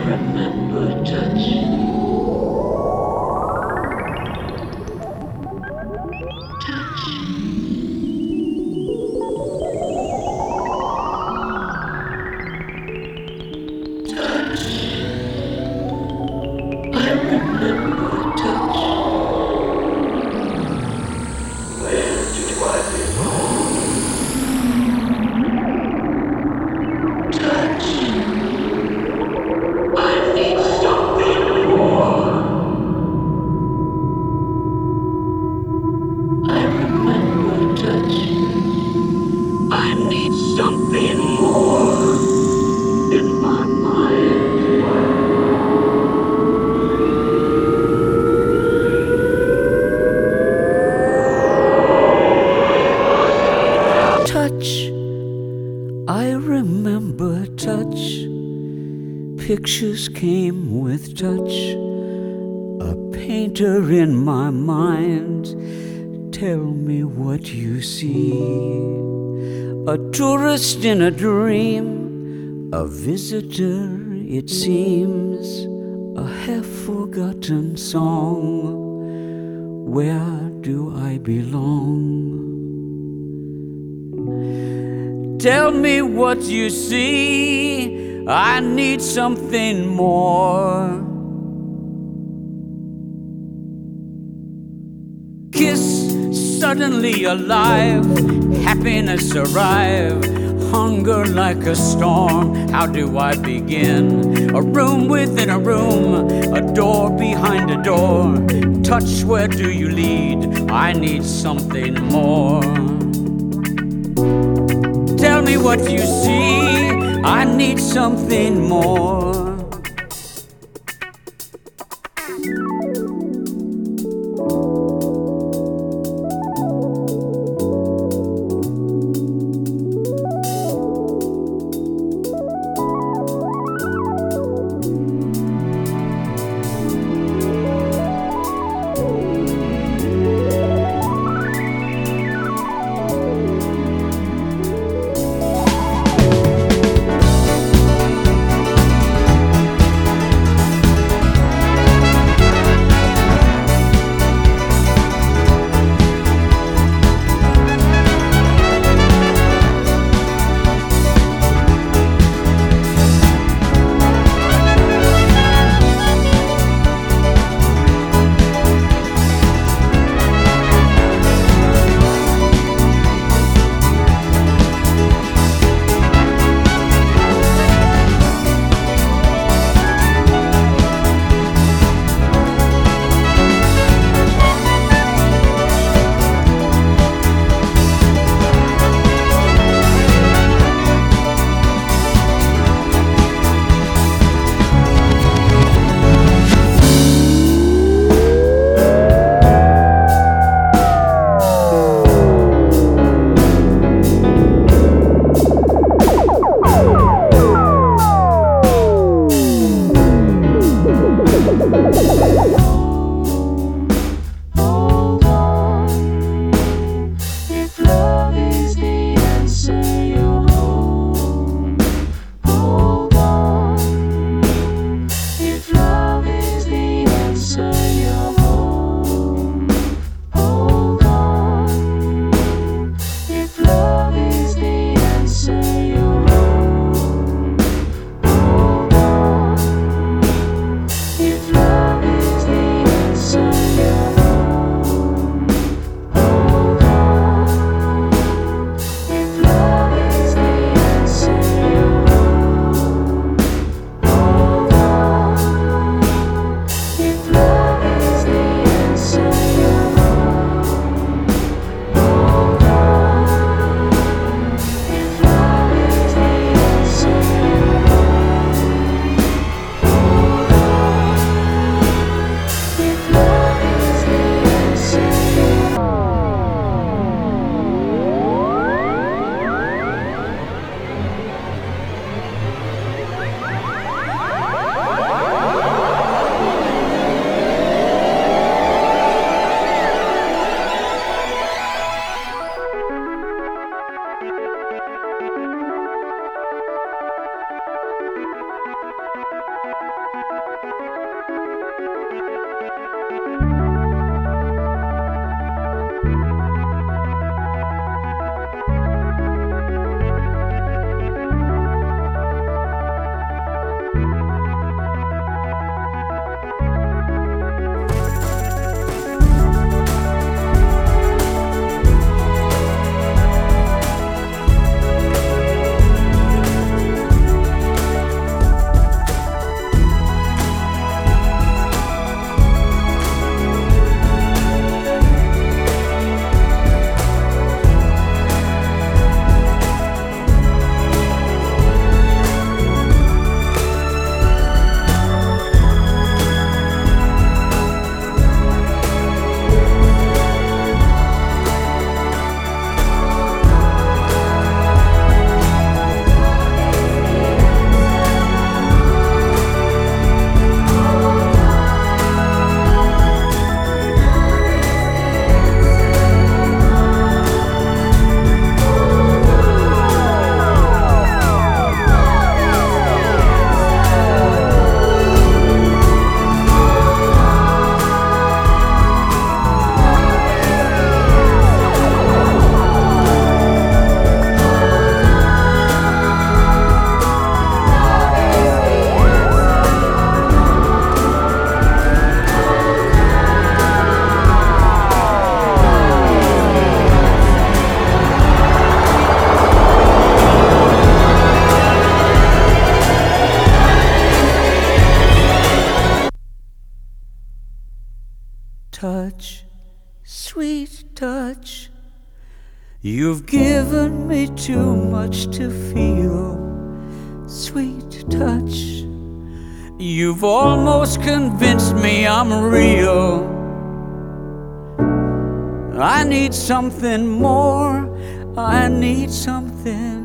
remember touch. I remember touch. Where do I belong? Touch. I need something more. I remember touch. I need something more in my mind. Touch, I remember touch. Pictures came with touch. A painter in my mind. Tell me what you see. A tourist in a dream. A visitor, it seems. A half-forgotten song. Where do I belong? Tell me what you see. I need something more. Kiss, suddenly alive. Happiness arrive. Hunger like a storm. How do I begin? A room within a room. A door behind a door. Touch, where do you lead? I need something more. Tell me what you see. I need something more. touch, sweet touch. You've given me too much to feel, sweet touch. You've almost convinced me I'm real. I need something more, I need something